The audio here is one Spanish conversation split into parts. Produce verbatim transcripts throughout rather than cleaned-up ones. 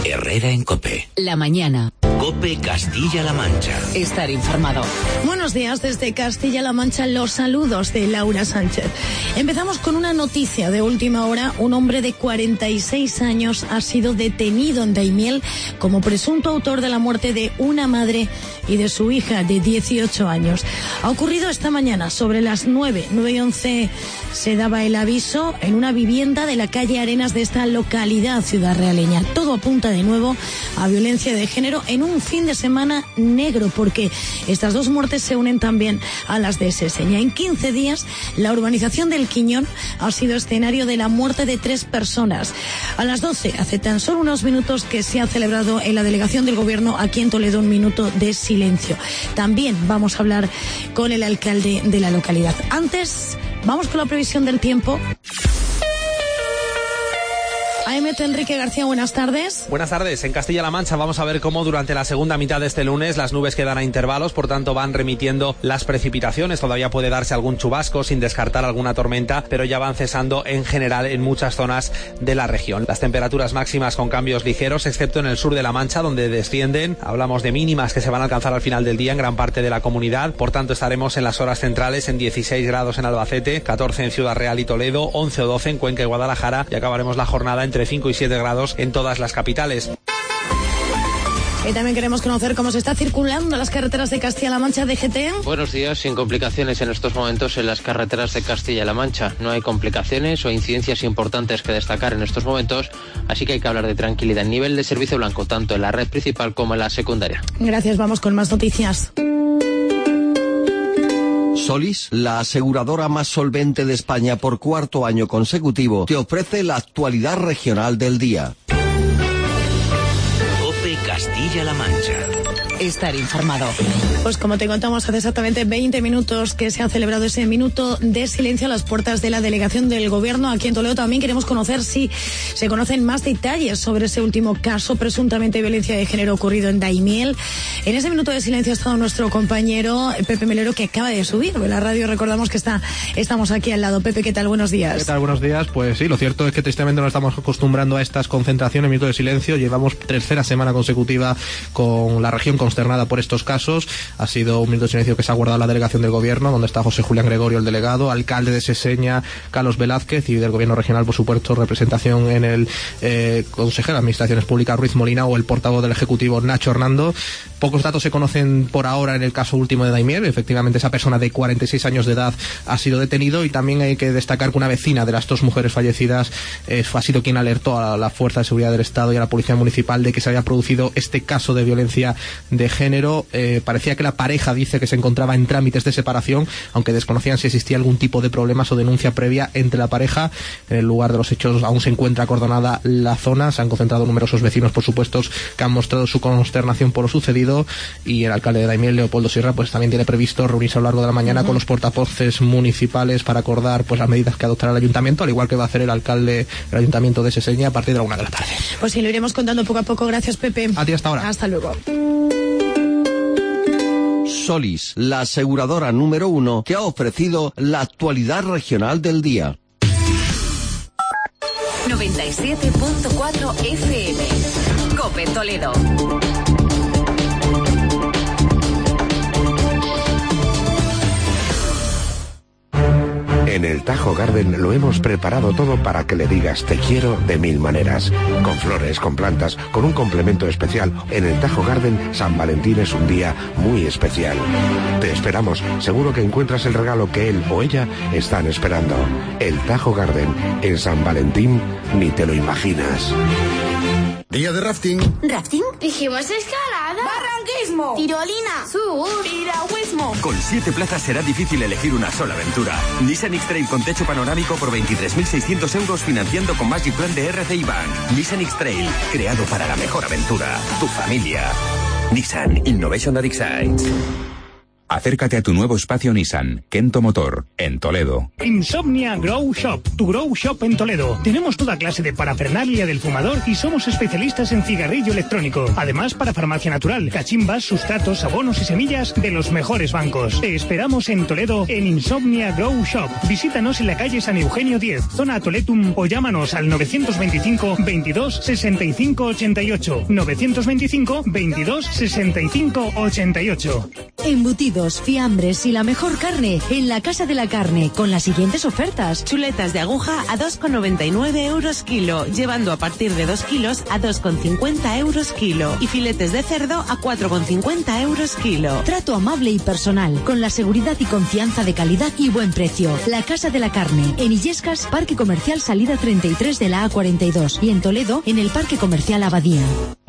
Herrera en COPE. La mañana. COPE Castilla-La Mancha. Estar informado. Buenos días desde Castilla-La Mancha, los saludos de Laura Sánchez. Empezamos con una noticia de última hora. Un hombre de cuarenta y seis años ha sido detenido en Daimiel como presunto autor de la muerte de una madre y de su hija de dieciocho años. Ha ocurrido esta mañana sobre las nueve, nueve y once se daba el aviso en una vivienda de la calle Arenas de esta localidad ciudadrealeña. Todo apunta de nuevo a violencia de género en un fin de semana negro, porque estas dos muertes se unen también a las de Seseña. En quince días, la urbanización del Quiñón ha sido escenario de la muerte de tres personas. A las doce, hace tan solo unos minutos que se ha celebrado en la delegación del Gobierno aquí en Toledo un minuto de silencio. También vamos a hablar con el alcalde de la localidad. Antes, vamos con la previsión del tiempo. A M T Enrique García, buenas tardes. Buenas tardes. En Castilla-La Mancha vamos a ver cómo durante la segunda mitad de este lunes las nubes quedan a intervalos, por tanto van remitiendo las precipitaciones. Todavía puede darse algún chubasco sin descartar alguna tormenta, pero ya van cesando en general en muchas zonas de la región. Las temperaturas máximas con cambios ligeros, excepto en el sur de La Mancha, donde descienden. Hablamos de mínimas que se van a alcanzar al final del día en gran parte de la comunidad. Por tanto, estaremos en las horas centrales en dieciséis grados en Albacete, catorce en Ciudad Real y Toledo, once o doce en Cuenca y Guadalajara, y acabaremos la jornada entre cinco y siete grados en todas las capitales. Y también queremos conocer cómo se está circulando las carreteras de Castilla-La Mancha. D G T. Buenos días, sin complicaciones en estos momentos en las carreteras de Castilla-La Mancha. No hay complicaciones o incidencias importantes que destacar en estos momentos, así que hay que hablar de tranquilidad en nivel de servicio blanco, tanto en la red principal como en la secundaria. Gracias, vamos con más noticias. Solís, la aseguradora más solvente de España por cuarto año consecutivo, te ofrece la actualidad regional del día. COPE Castilla-La Mancha. Estar informado. Pues como te contamos hace exactamente veinte minutos que se ha celebrado ese minuto de silencio a las puertas de la delegación del Gobierno aquí en Toledo. También queremos conocer si se conocen más detalles sobre ese último caso presuntamente de violencia de género ocurrido en Daimiel. En ese minuto de silencio ha estado nuestro compañero Pepe Melero, que acaba de subir de la radio. Recordamos que está estamos aquí al lado. Pepe, ¿qué tal? Buenos días. ¿Qué tal? Buenos días. Pues sí, lo cierto es que tristemente nos estamos acostumbrando a estas concentraciones, minutos de silencio. Llevamos tercera semana consecutiva con la región consternada por estos casos. Ha sido un minuto de silencio que se ha guardado la delegación del Gobierno, donde está José Julián Gregorio, el delegado, alcalde de Seseña, Carlos Velázquez, y del Gobierno regional, por supuesto, representación en el eh, consejero de Administraciones Públicas, Ruiz Molina, o el portavoz del Ejecutivo, Nacho Hernando. Pocos datos se conocen por ahora en el caso último de Daimiel. Efectivamente, esa persona de cuarenta y seis años de edad ha sido detenido, y también hay que destacar que una vecina de las dos mujeres fallecidas eh, ha sido quien alertó a la Fuerza de Seguridad del Estado y a la Policía Municipal de que se había producido este caso de violencia de género. Eh, parecía que la pareja dice que se encontraba en trámites de separación, aunque desconocían si existía algún tipo de problemas o denuncia previa entre la pareja. En el lugar de los hechos aún se encuentra acordonada la zona. Se han concentrado numerosos vecinos, por supuesto, que han mostrado su consternación por lo sucedido, y el alcalde de Daimiel, Leopoldo Sierra, pues también tiene previsto reunirse a lo largo de la mañana uh-huh. con los portavoces municipales para acordar pues las medidas que adoptará el ayuntamiento, al igual que va a hacer el alcalde del ayuntamiento de Seseña a partir de la una de la tarde. Pues sí, lo iremos contando poco a poco. Gracias, Pepe. A ti hasta ahora. Hasta luego. Solís, la aseguradora número uno, te ha ofrecido la actualidad regional del día. noventa y siete punto cuatro F M. COPE Toledo. En el Tajo Garden lo hemos preparado todo para que le digas te quiero de mil maneras. Con flores, con plantas, con un complemento especial. En el Tajo Garden, San Valentín es un día muy especial. Te esperamos. Seguro que encuentras el regalo que él o ella están esperando. El Tajo Garden, en San Valentín, ni te lo imaginas. Día de rafting. ¿Rafting? Dijimos escalada. Barranquismo. Tirolina. Sur. Piragüismo. Con siete plazas será difícil elegir una sola aventura. Nissan X-Trail con techo panorámico por veintitrés mil seiscientos euros financiando con Magic Plan de R C I Bank. Nissan X-Trail, creado para la mejor aventura. Tu familia. Nissan Innovation That Excites. Acércate a tu nuevo espacio Nissan, Kento Motor, en Toledo. Insomnia Grow Shop, tu Grow Shop en Toledo. Tenemos toda clase de parafernalia del fumador y somos especialistas en cigarrillo electrónico. Además, para farmacia natural, cachimbas, sustratos, abonos y semillas de los mejores bancos. Te esperamos en Toledo, en Insomnia Grow Shop. Visítanos en la calle San Eugenio diez, zona Toletum, o llámanos al novecientos veinticinco, veintidós, sesenta y cinco, ochenta y ocho. novecientos veinticinco, veintidós, sesenta y cinco, ochenta y ocho. Embutidos, fiambres y la mejor carne en la Casa de la Carne, con las siguientes ofertas. Chuletas de aguja a dos con noventa y nueve euros kilo, llevando a partir de dos kilos a dos con cincuenta euros kilo. Y filetes de cerdo a cuatro con cincuenta euros kilo. Trato amable y personal, con la seguridad y confianza de calidad y buen precio. La Casa de la Carne, en Illescas, Parque Comercial Salida treinta y tres de la A cuarenta y dos. Y en Toledo, en el Parque Comercial Abadía.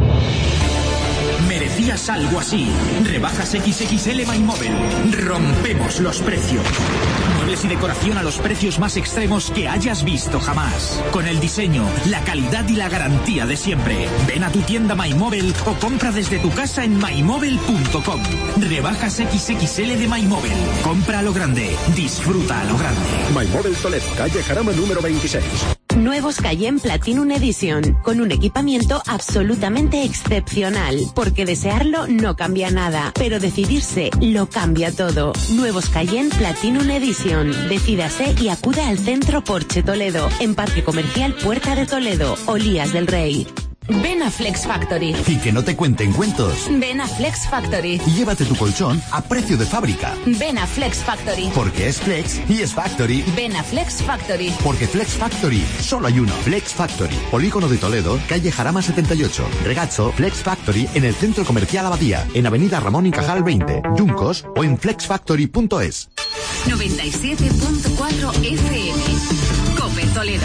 Merecías algo así. Rebajas equis equis ele MyMobile. Rompemos los precios. Muebles y decoración a los precios más extremos que hayas visto jamás. Con el diseño, la calidad y la garantía de siempre. Ven a tu tienda MyMobile o compra desde tu casa en my mobile punto com. Rebajas equis equis ele de MyMobile. Compra a lo grande. Disfruta a lo grande. MyMobile Toledo, calle Jarama número veintiséis. Nuevos Cayenne Platinum Edition, con un equipamiento absolutamente excepcional, porque desearlo no cambia nada, pero decidirse lo cambia todo. Nuevos Cayenne Platinum Edition. Decídase y acuda al Centro Porsche Toledo, en Parque Comercial Puerta de Toledo, Olías del Rey. Ven a Flex Factory. Y que no te cuenten cuentos. Ven a Flex Factory. Y llévate tu colchón a precio de fábrica. Ven a Flex Factory. Porque es Flex y es Factory. Ven a Flex Factory. Porque Flex Factory solo hay uno. Flex Factory, Polígono de Toledo, calle Jarama setenta y ocho. Regazo, Flex Factory en el Centro Comercial Abadía, en Avenida Ramón y Cajal veinte, Yuncos, o en flex factory punto es. noventa y siete punto cuatro F M. COPE Toledo.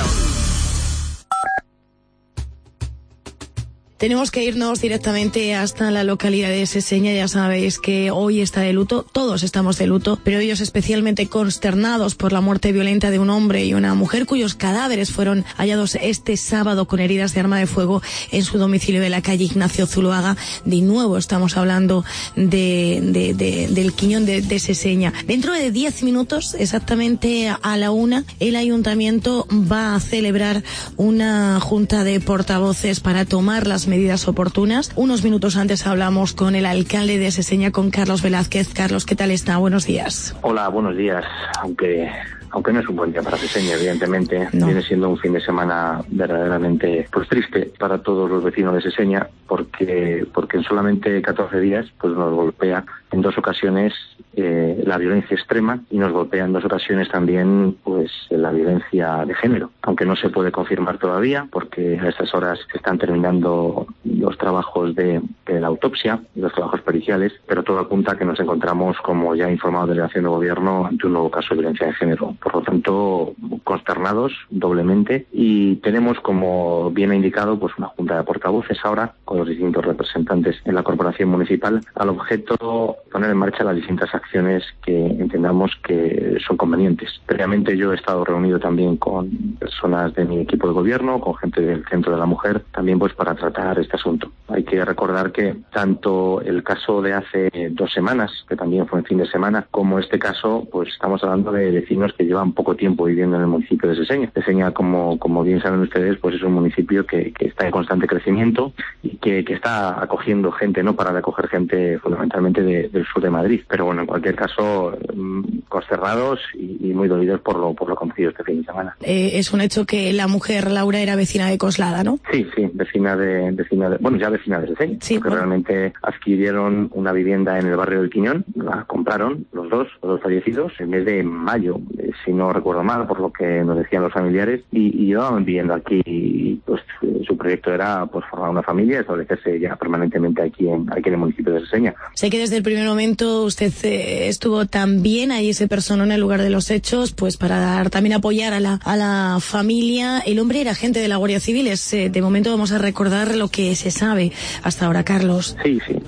Tenemos que irnos directamente hasta la localidad de Seseña. Ya sabéis que hoy está de luto, todos estamos de luto, pero ellos especialmente consternados por la muerte violenta de un hombre y una mujer cuyos cadáveres fueron hallados este sábado con heridas de arma de fuego en su domicilio de la calle Ignacio Zuloaga. De nuevo estamos hablando de, de, de del Quiñón de, de Seseña. Dentro de diez minutos, exactamente a la una, el ayuntamiento va a celebrar una junta de portavoces para tomar las medidas oportunas. Unos minutos antes hablamos con el alcalde de Seseña, con Carlos Velázquez. Carlos, ¿qué tal está? Buenos días. Hola, buenos días. Aunque aunque no es un buen día para Seseña, evidentemente, no. Viene siendo un fin de semana verdaderamente pues triste para todos los vecinos de Seseña, porque porque en solamente catorce días pues nos golpea en dos ocasiones eh, la violencia extrema y nos golpea en dos ocasiones también pues la violencia de género, aunque no se puede confirmar todavía porque a estas horas se están terminando los trabajos de, de la autopsia, los trabajos periciales, pero todo apunta a que nos encontramos, como ya ha informado la delegación de gobierno, ante un nuevo caso de violencia de género. Por lo tanto, consternados doblemente, y tenemos, como bien ha indicado, pues una junta de portavoces ahora con los distintos representantes en la corporación municipal, al objeto de poner en marcha las distintas acciones que entendamos que son convenientes. Previamente yo he estado reunido también con personas de mi equipo de gobierno, con gente del Centro de la Mujer, también pues para tratar este asunto. Hay que recordar que tanto el caso de hace dos semanas, que también fue en fin de semana, como este caso, pues estamos hablando de vecinos que llevan poco tiempo viviendo en el municipio de Seseña. Seseña, como, como bien saben ustedes, pues es un municipio que, que está en constante crecimiento y que, que está acogiendo gente, no para de acoger gente fundamentalmente de, del sur de Madrid. Pero bueno, en cualquier caso, consternados y, y muy dolidos por lo, por lo acontecido este fin de semana. Eh, es un hecho que la mujer, Laura, era vecina de Coslada, ¿no? Sí, sí, vecina de, vecina de, bueno, ya vecina de Seseña, sí, porque bueno. Realmente adquirieron una vivienda en el barrio del Quiñón, la compraron los dos, los dos fallecidos, en mes de mayo, si no recuerdo mal, por lo que nos decían los familiares, y, y llevaban viviendo aquí, y pues su proyecto era pues formar una familia, establecerse ya permanentemente aquí en, aquí en el municipio de Seseña. Sé que desde el primer momento usted eh, estuvo también ahí, se personó en el lugar de los hechos, pues para dar, también apoyar a la, a la familia. El hombre era agente de la Guardia Civil. Es, eh, de momento vamos a recordar lo que se sabe hasta ahora, Carlos. Sí, sí.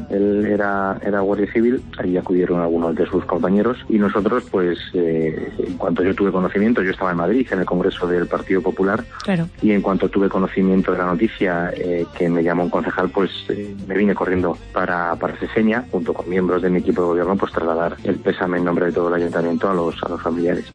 él era, era guardia civil, allí acudieron algunos de sus compañeros y nosotros, pues, eh, en cuanto yo tuve conocimiento, yo estaba en Madrid, en el Congreso del Partido Popular, claro. y en cuanto tuve conocimiento de la noticia eh, que me llamó un concejal, pues eh, me vine corriendo para, para Seseña, junto con miembros de mi equipo de gobierno, pues trasladar el pésame en nombre de todo el ayuntamiento a los, a los familiares.